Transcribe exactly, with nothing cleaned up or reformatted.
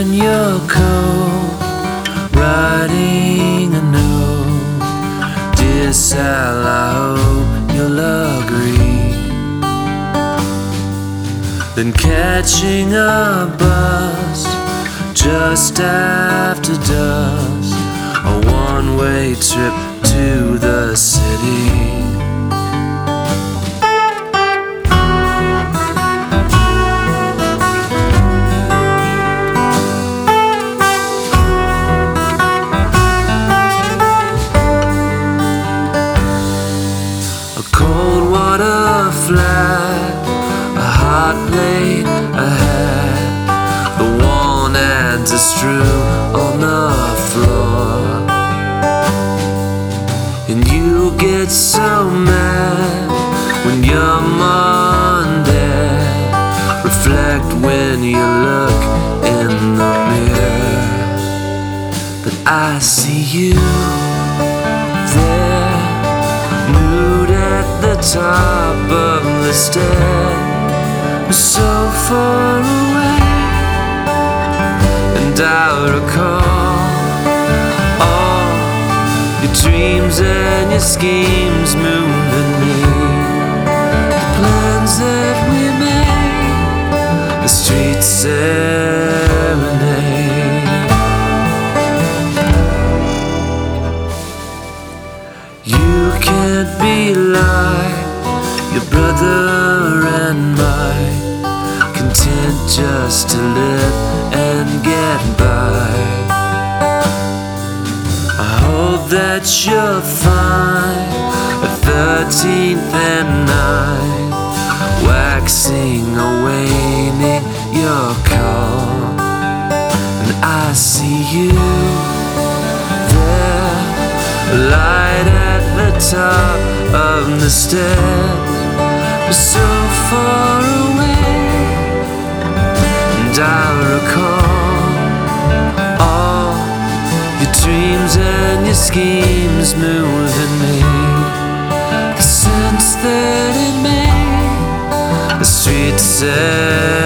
in your coat, writing a note. Dear Sal, I hope you'll agree. Then catching a bus just after dusk, a one-way trip to the city. A cold water flat, a hot plate, a hat, the worn ads are strewn on the floor. And you get so mad when you're Monday. Reflect when you look in the mirror. But I see you there, nude at the top of the stairs, so far away. And I recall all your dreams and your schemes moving me, the plans that we made, the street serenade. You can't be like your brother and mine, content just to live and get by. I hope that you'll find a thirteenth and nine, waxing or waning your call. And I see you there, light at the top of the stairs, so far away. And I recall all your dreams and your schemes moving me, the sense that it made the street said